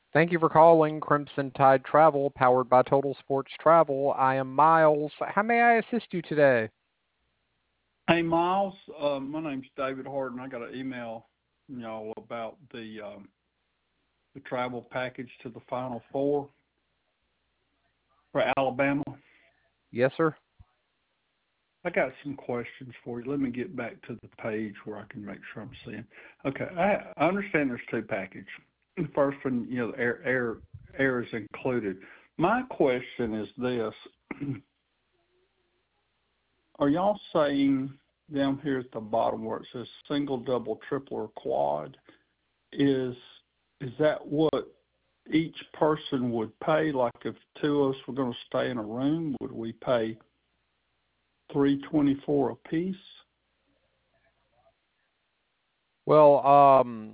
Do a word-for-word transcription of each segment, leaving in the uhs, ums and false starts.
Thank you for calling Crimson Tide Travel, powered by Total Sports Travel. I am Miles. How may I assist you today? Hey, Miles. Uh, my name's David Harden. I got an email from y'all about the um, the travel package to the Final Four for Alabama. Yes, sir. I got some questions for you. Let me get back to the page where I can make sure I'm seeing. Okay, I, I understand there's two packages. The first one, you know, air air air is included. My question is this: are y'all saying down here at the bottom where it says single, double, triple, or quad, is is that what each person would pay? Like if two of us were going to stay in a room, would we pay three twenty four a piece? Well, um,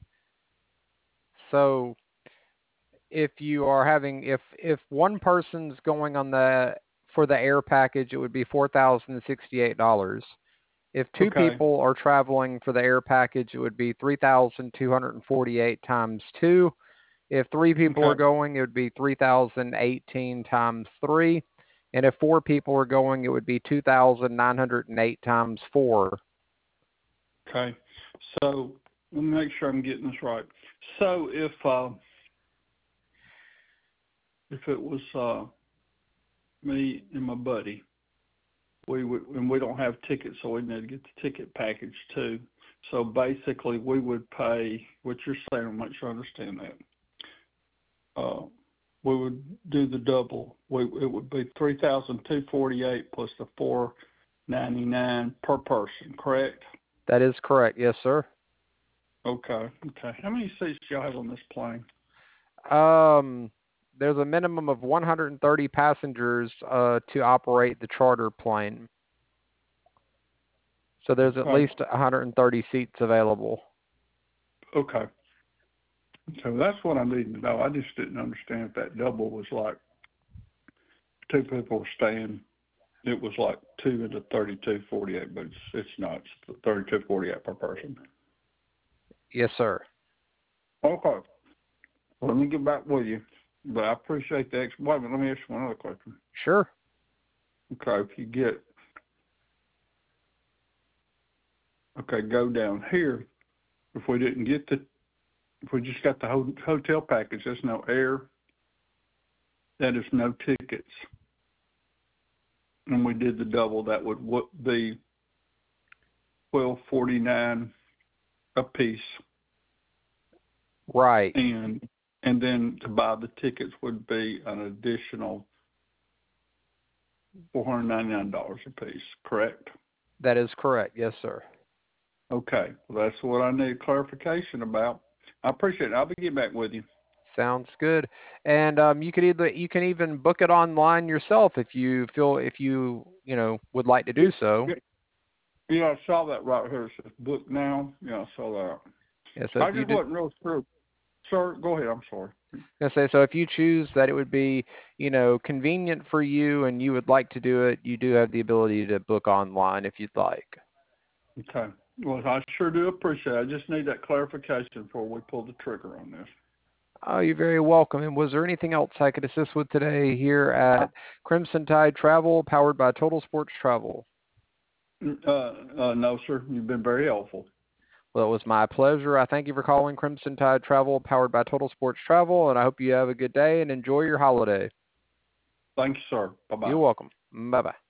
so if you are having, if if one person's going on the for the air package, it would be four thousand sixty-eight dollars. If two Okay, people are traveling for the air package, it would be three thousand two hundred forty-eight times two. If three people are okay, going, it would be three thousand eighteen times three. And if four people are going, it would be two thousand nine hundred eight times four. okay. So let me make sure I'm getting this right. So if uh, if it was uh, me and my buddy, we would, and we don't have tickets, so we need to get the ticket package too. So basically, we would pay what you're saying. I'll make sure I understand that. Uh, we would do the double. We, it would be three thousand two forty-eight plus the four ninety-nine per person. Correct? That is correct. Yes, sir. Okay. Okay. How many seats do y'all have on this plane? Um, there's a minimum of one hundred thirty passengers uh, to operate the charter plane. So there's at Okay. least one hundred thirty seats available. Okay. So that's what I need to know. I just didn't understand if that double was like two people were staying. It was like two into thirty-two forty-eight, but it's, it's not. It's thirty-two forty-eight per person. Yes, sir. Okay. Let me get back with you. But I appreciate the ex- wait a minute, let me ask you one other question. Sure. Okay, if you get okay, go down here. If we didn't get the if we just got the ho- hotel package, there's no air, that is no tickets. And we did the double, that would what be twelve forty nine a piece. Right. And and then to buy the tickets would be an additional four hundred ninety nine dollars a piece, correct? That is correct. Yes, sir. Okay. Well, that's what I need clarification about. I appreciate it. I'll be getting back with you. Sounds good. And um, you could either you can even book it online yourself if you feel if you you know would like to Yeah, do so. yeah, yeah, I saw that right here. It says book now. Yeah, I saw that. Yeah, so I if you just do, wasn't real sure. Sir, go ahead. I'm sorry. I say so if you choose that it would be you know convenient for you and you would like to do it, you do have the ability to book online if you'd like. Okay. Well, I sure do appreciate it. I just need that clarification before we pull the trigger on this. Oh, you're very welcome. And was there anything else I could assist with today here Uh, at Crimson Tide Travel, powered by Total Sports Travel? uh, uh, no, sir. You've been very helpful. Well, it was my pleasure. I thank you for calling Crimson Tide Travel, powered by Total Sports Travel, and I hope you have a good day and enjoy your holiday. Thank you, sir. Bye-bye. You're welcome. Bye-bye.